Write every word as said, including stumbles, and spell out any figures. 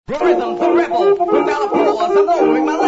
Rhythm to rebel, develop force, I'm lowering my